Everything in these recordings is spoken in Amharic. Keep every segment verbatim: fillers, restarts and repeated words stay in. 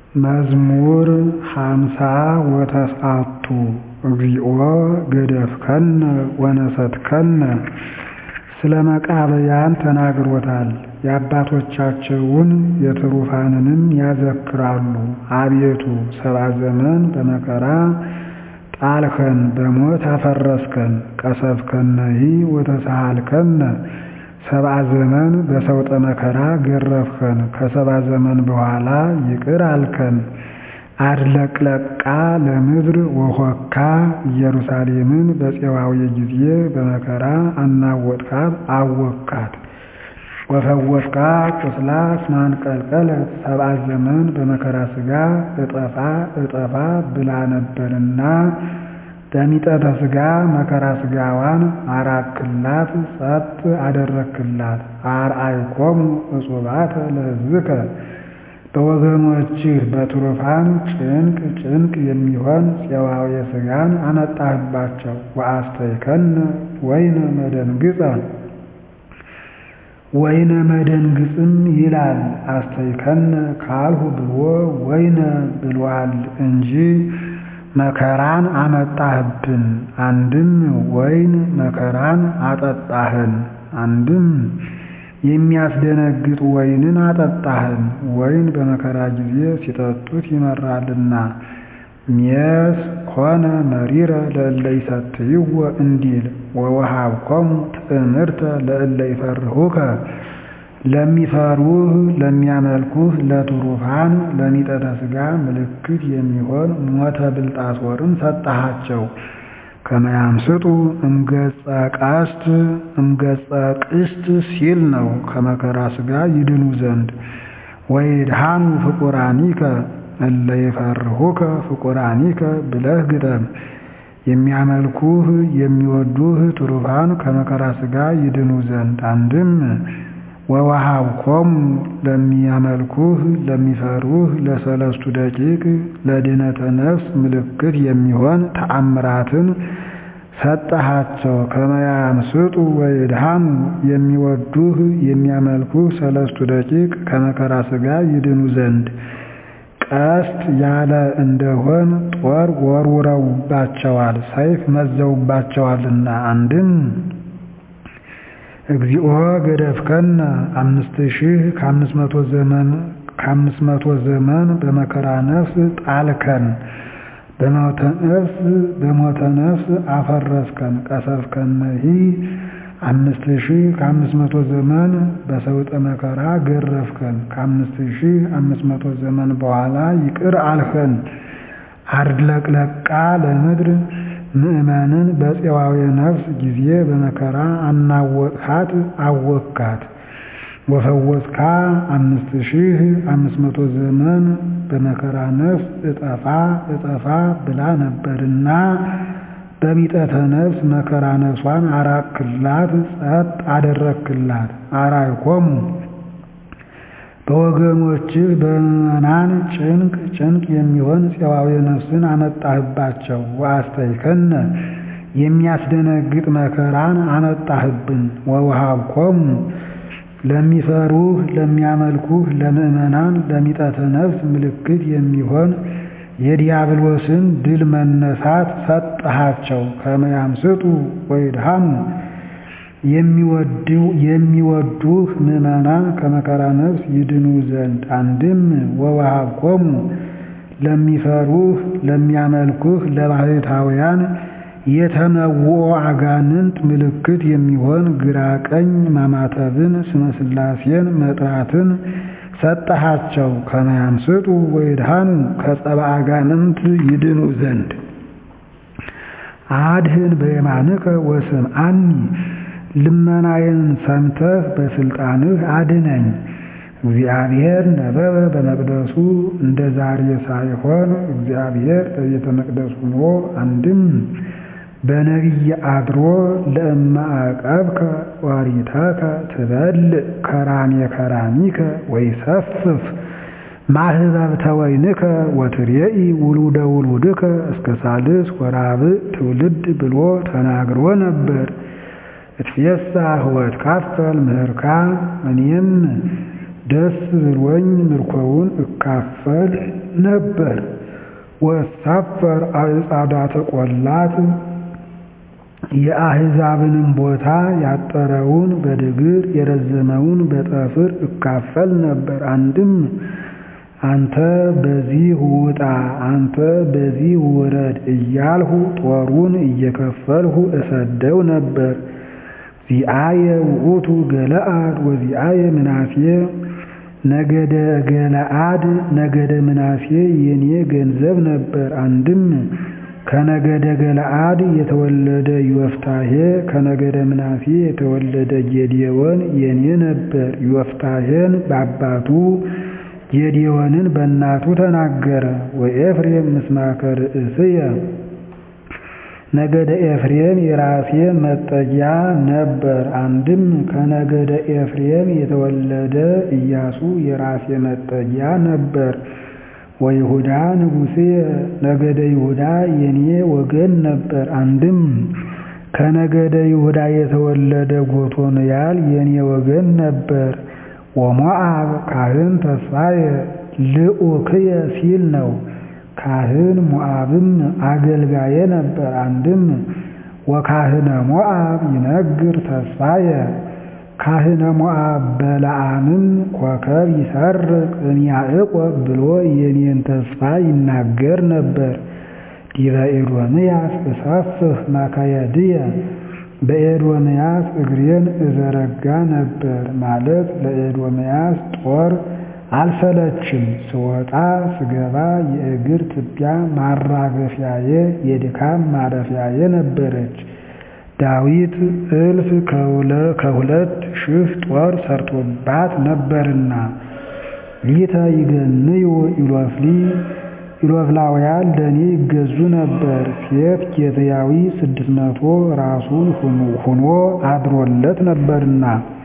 መዝሙር ሃምሳ ወተስዓቱ እግዚኦ ገደፍከነ ወነሰትከነ ስለ መቃብያን ተናግሮታል። የአባቶቻቸውን የትሩፋንንም ያዘክራሉ። አቤቱ ሰብአ ዘመን በመከራ ጣልከን በሞት አፈረስከን። ቀሰፍከነሂ ወተሳሃልከነ ሰብአ ዘመን በሰውጠ መከራ ገረፍከን። ከሰብአ ዘመን በኋላ ይቅር አልከን። አድለቅለቃ ለምድር ወሆካ ኢየሩሳሌምን በፄዋዊ ጊዜ በመከራ አናወጥካት አወካት። ወፈወስካ ቁስላ ስናንቀልቀለት ሰብአ ዘመን በመከራ ሥጋ እጠፋ እጠፋ ብላ ነበርና በሚጠተ ሥጋ መከራ ሥጋዋን አራክላት ጸጥ አደረክላት። አርአይኮሙ እጹባተ ለሕዝብከ በወገኖችህ በትሩፋን ጭንቅ ጭንቅ የሚሆን ፄዋዊ ሥጋን አመጣህባቸው። ወአስተይከነ ወይነ መደንግጸ ወይነ መደንግጽም ይላል። አስተይከነ ካልሁ ብሎ ወይነ ብሏል እንጂ መከራን አመጣህብን። አንድም ወይን መከራን አጠጣህን፣ አንድም የሚያስደነግጥ ወይንን አጠጣህን። ወይን በመከራ ጊዜ ሲጠጡት ይመራልና። ሜስ ኮነ መሪረ ለእለ ይሰትይዎ እንዲል ወወሃብኮሙ ትእምርተ ለእለ ይፈርሁከ ለሚፈሩህ ለሚያመልኩህ ለትሩፋን ለሚጠተ ሥጋ ምልክት የሚሆን ሞተ ብልጣሶርን ሰጠሃቸው። ከመ ያምስጡ እምገጸ ቀስት እምገጸ ቅስት ሲል ነው፣ ከመከራ ሥጋ ይድኑ ዘንድ። ወይድሃኑ ፍቁራኒከ እለ ይፈርሁከ ፍቁራኒከ ብለህ ግጠም። የሚያመልኩህ የሚወዱህ ትሩፋን ከመከራ ሥጋ ይድኑ ዘንድ። አንድም ወወሃብኮሙ ለሚያመልኩህ ለሚፈሩህ ለሰለስቱ ደቂቅ ለድኅነተ ነፍስ ምልክት የሚሆን ተአምራትን ሰጠሃቸው። ከመ ያምስጡ ወይድሃኑ የሚወዱህ የሚያመልኩህ ሰለስቱ ደቂቅ ከመከራ ሥጋ ይድኑ ዘንድ። ቀስት ያለ እንደሆን ጦር ወርውረውባቸዋል፣ ሰይፍ መዘውባቸዋልና። አንድም እግዚኦ ገደፍከነ አምስት ሺህ ከአምስት መቶ ዘመን ከአምስት መቶ ዘመን በመከራ ነፍስ ጣልከን። በሞተ ነፍስ በሞተ ነፍስ አፈረስከን። ቀሰፍከነሂ አምስት ሺህ ከአምስት መቶ ዘመን በሰውጠ መከራ ገረፍከን። ከአምስት ሺህ አምስት መቶ ዘመን በኋላ ይቅር አልኸን። አድለቅለቃ ለምድር ምእመንን በፄዋዊ ነፍስ ጊዜ በመከራ አናወጥካት አወካት። ወፈወስካ አምስት ሺህ አምስት መቶ ዘመን በመከራ ነፍስ እጠፋ እጠፋ ብላ ነበርና በሚጠተ ነፍስ መከራ ነፍሷን አራክላት ጸጥ አደረክላት። አርአይኮሙ በወገኖችህ በምእመናን ጭንቅ ጭንቅ የሚሆን ፄዋዊ ነፍስን አመጣህባቸው። ወአስተይከነ የሚያስደነግጥ መከራን አመጣህብን። ወወሃብኮሙ ለሚፈሩህ ለሚያመልኩህ ለምእመናን ለሚጠተ ነፍስ ምልክት የሚሆን የዲያብሎስን ድል መነሳት ሰጠሃቸው። ከመ ያምስጡ ወይድሃኑ የሚወዱህ ምእመናን ከመከራ ነፍስ ይድኑ ዘንድ። አንድም ወወሃብኮሙ ለሚፈሩህ ለሚያመልኩህ ለባሕታውያን የተመውኦ አጋንንት ምልክት የሚሆን ግራ ቀኝ ማማተብን ስመ ሥላሴን መጥራትን ሰጠሃቸው። ከመ ያምስጡ ወይድሃኑ ከጸብአ አጋንንት ይድኑ ዘንድ። አድህን በየማንከ ወስምዓኒ ልመናዬን ሰምተህ በሥልጣንህ አድነኝ። እግዚአብሔር ነበበ በመቅደሱ እንደ ዛሬ ሳይሆን እግዚአብሔር በቤተ መቅደስ ሆኖ አንድም በነቢይ አድሮ ለእመ አዕቀብከ ኦሪተከ ትበልዕ ከራሜ ከራሚከ ወይሰፍፍ ማህበብተ ወይንከ ወትሬኢ ውሉደ ውሉድከ እስከ ሳልስ ወራብዕ ትውልድ ብሎ ተናግሮ ነበር። እትፌሳህ ወትካፈል ምህርካ እኔም ደስ ብሎኝ ምርኮውን እካፈል ነበር። ወሳፈር አዕጻዳተ ቆላት የአሕዛብንም ቦታ ያጠረውን በድግር የረዘመውን በጠፍር እካፈል ነበር። አንድም አንተ በዚህ ውጣ አንተ በዚህ ውረድ እያልሁ ጦሩን እየከፈልሁ እሰደው ነበር። ዚአየ ውእቱ ገለአድ ወዚአየ ምናሴ ነገደ ገለአድ ነገደ ምናሴ የኔ ገንዘብ ነበር። አንድም ከነገደ ገለአድ የተወለደ ዮፍታሔ ከነገደ ምናሴ የተወለደ ጌዴዎን የኔ ነበር። ዮፍታሔን በአባቱ ጌዴዎንን በእናቱ ተናገረ። ወኤፍሬም ምስማከ ርእስየ ነገደ ኤፍሬም የራሴ መጠጊያ ነበር። አንድም ከነገደ ኤፍሬም የተወለደ ኢያሱ የራሴ መጠጊያ ነበር። ወይሁዳ ንጉሴ ነገደ ይሁዳ የኔ ወገን ነበር። አንድም ከነገደ ይሁዳ የተወለደ ጎቶንያል የኔ ወገን ነበር። ወሞዓብ ካህን ተስፋየ ልኡክየ ሲል ነው። ካህን ሞዓብም አገልጋዬ ነበር። አንድም ወካህነ ሞዓብ ይነግር ተስፋየ ካህነ ሞዓብ በለዓምም ኮከብ ይሰርቅ እምያዕቆብ ብሎ የኔን ተስፋ ይናገር ነበር። ዲበ ኤዶምያስ እሰፍህ መከየድየ በኤዶምያስ እግሬን እዘረጋ ነበር ማለት ለኤዶምያስ ጦር አልሰለችም። ስወጣ ስገባ የእግር ትቢያ ማራገፊያዬ የድካም ማረፊያዬ ነበረች። ዳዊት እልፍ ከሁለት ሺህ ጦር ሰርቶባት ነበርና። ሊተ ይገንዩ ኢሎፍሊ ኢሎፍላውያን ለኔ ይገዙ ነበር። ሴት ጌትያዊ ስድስት መቶ ራሱን ሁኖ አድሮለት ነበርና።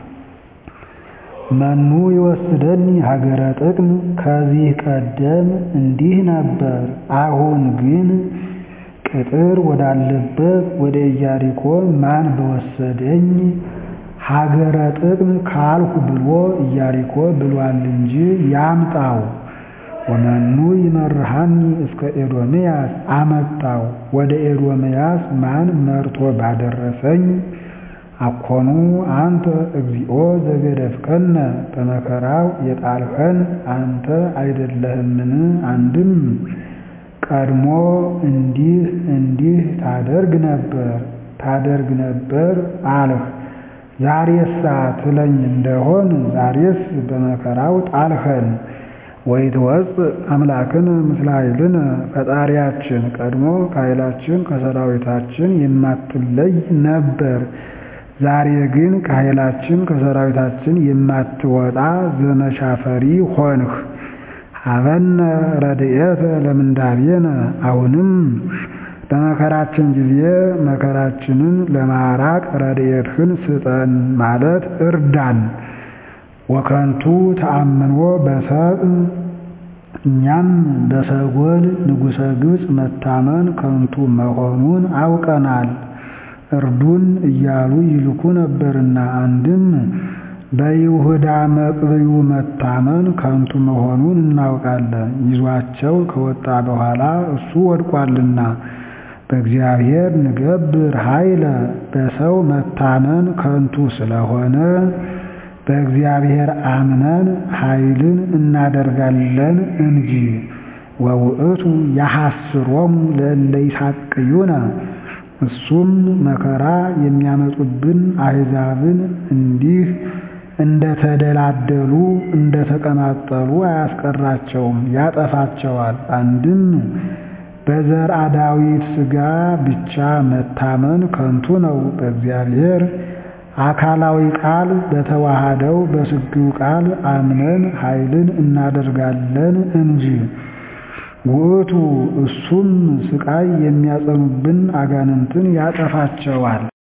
መኑ ይወስደኒ ሀገረ ጥቅም ከዚህ ቀደም እንዲህ ነበር። አሁን ግን ቅጥር ወዳለበት ወደ ኢያሪኮ ማን በወሰደኝ? ሀገረ ጥቅም ካልሁ ብሎ ኢያሪኮ ብሏል እንጂ ያምጣው። ወመኑ ይመርሃኒ እስከ ኤዶምያስ አመጣው ወደ ኤዶምያስ ማን መርቶ ባደረሰኝ? አኮኑ አንተ እግዚኦ ዘገደፍከነ በመከራው የጣልኸን አንተ አይደለህምን? አንድም ቀድሞ እንዲህ እንዲህ ታደርግ ነበር ታደርግ ነበር አልህ። ዛሬሳ ትለኝ እንደሆን ዛሬስ በመከራው ጣልኸን። ወይትወፅእ አምላክን ምስለ ኃይልነ ፈጣሪያችን ቀድሞ ከኃይላችን ከሰራዊታችን የማትለይ ነበር። ዛሬ ግን ከኃይላችን ከሰራዊታችን የማትወጣ ዘመቻ ፈሪ ሆንህ። ሀበነ ረድኤተ ለምንዳቤነ አሁንም በመከራችን ጊዜ መከራችንን ለማራቅ ረድኤትህን ስጠን ማለት እርዳን። ወከንቱ ተአምኖ በሰብእ እኛም በሰጎል ንጉሠ ግብፅ መታመን ከንቱ መሆኑን አውቀናል። እርዱን እያሉ ይልኩ ነበርና። አንድም በይሁዳ መቅብዩ መታመን ከንቱ መሆኑን እናውቃለን። ይዟቸው ከወጣ በኋላ እሱ ወድቋልና። በእግዚአብሔር ንገብር ኃይለ በሰው መታመን ከንቱ ስለሆነ በእግዚአብሔር አምነን ኃይልን እናደርጋለን እንጂ። ወውእቱ ያሐስሮሙ ለእለ ይሳቅዩነ እሱም መከራ የሚያመጡብን አሕዛብን እንዲህ እንደተደላደሉ እንደተቀማጠሉ አያስቀራቸውም፣ ያጠፋቸዋል። አንድም በዘርአ ዳዊት ሥጋ ብቻ መታመን ከንቱ ነው። በእግዚአብሔር አካላዊ ቃል በተዋሃደው በሥጋው ቃል አምነን ኃይልን እናደርጋለን እንጂ። ውእቱ እሱም ስቃይ የሚያጸኑብን አጋንንትን ያጠፋቸዋል።